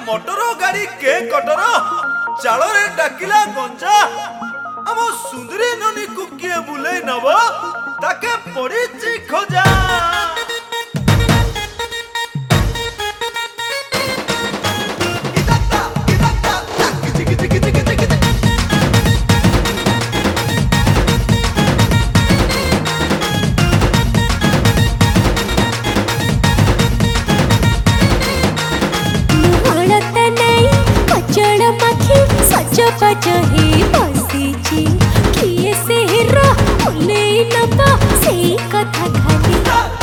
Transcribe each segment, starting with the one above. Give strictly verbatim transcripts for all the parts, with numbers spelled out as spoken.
motor गाड़ी के cutter चाल रे डाकिला गंजा आम सुंदरी ननी को किए बुले नब ताके पड़ी खोजा ही बसीची किए से हिरो भूले नबा सेई कथा खाली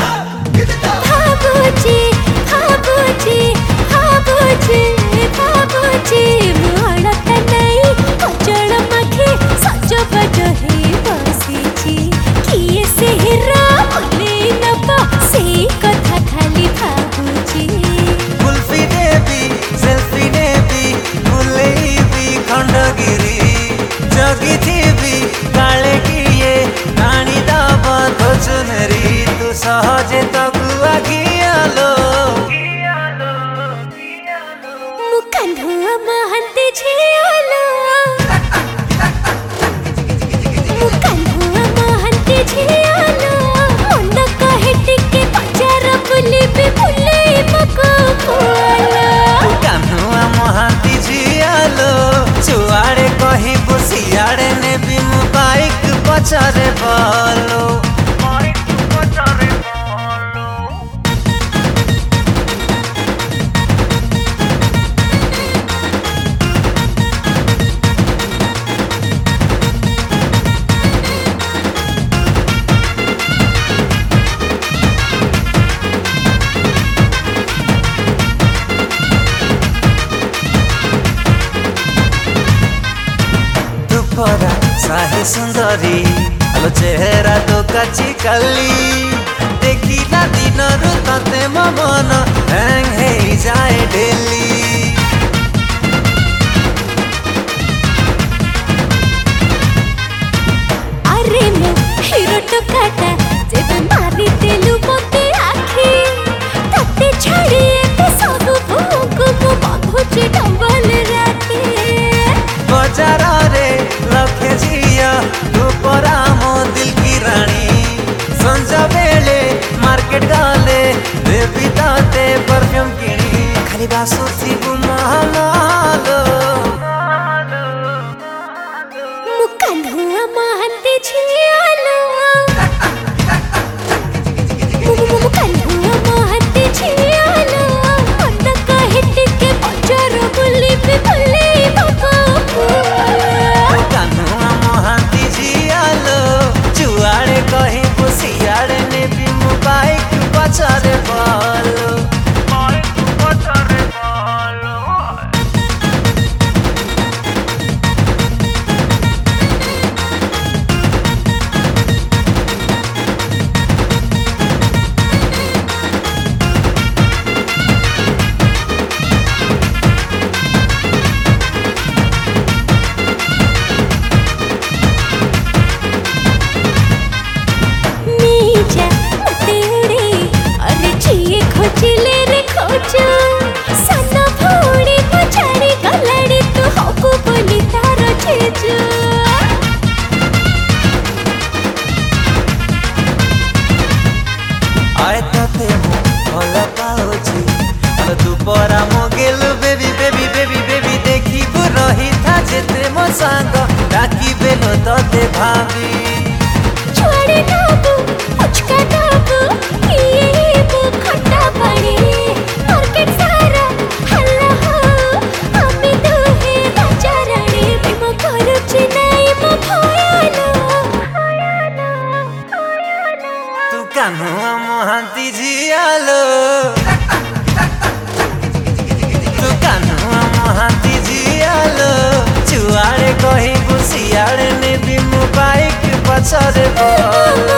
भाबुची भाबुची भाबुची भाबुची मुहळत नहीं कचड़ मखी सच बज ही बसीची किए से हिरो भूले नबा सेई कथा खाली भाबुची कुल्फी देवी सेल्फी देवी भूले खंडगिरी जगी थी काले किए नानी दाबा तो चुनरी तू सहजे तकु आगियालो मुकन्हुआ महंती झियालो मुकन्हुआ महंती झियालो मन कहे टिके बजार बुली भी भूले मको बोला मुकन्हुआ महंती झियालो चुआड़े कहीं बुसियाड़े ने भी बाइक पचारे बालो साही सुंदरी आलो चेहरा तो काची काली देखिला दिन रु तते मन हैंग हे जाए डेली अरे मो हिरो टकाटा जेबे मारी देलु मोते आखी तते छाड़ी एते सब भोग मो बाबूजी डबल राखी बाजार रे लखे जिया दोपरा मो दिल की रानी संजा बेले मार्केट गाले देवी ताते परफ्यूम किनी खाली बासुसी बुमालो मुकन्हुआ महंती झियालो मुकन्हुआ महंती झियालो मन कहे टिके बजार बुली भी भूले मको मुकन्हुआ महंती झियालो चुआड़े कहीं बुसियाड़े ने भी बाइक पचारे बालो खोजिले रे खोजो सना भौड़ी पछाड़ी गलाड़ी तू हकु बोली तार छेजो आए तते मो भला पाउची अल दुपरा मो गेलु बेबी बेबी बेबी बेबी देखी बु रही था जेते मो संग डाकी बेलो तते भाभी छोड़े नाबू पुचका नाबू ये बु खट्टा पड़ी मार्केट सारा हल्ला हो हमें तो है बाजारानी मो करूची नहीं मो भयालो तू कान्हुआ महंती झियालो तू कान्हुआ महंती झियालो चुआड़े कहीं बुसियाड़े ने भी बाइक पछारे बालो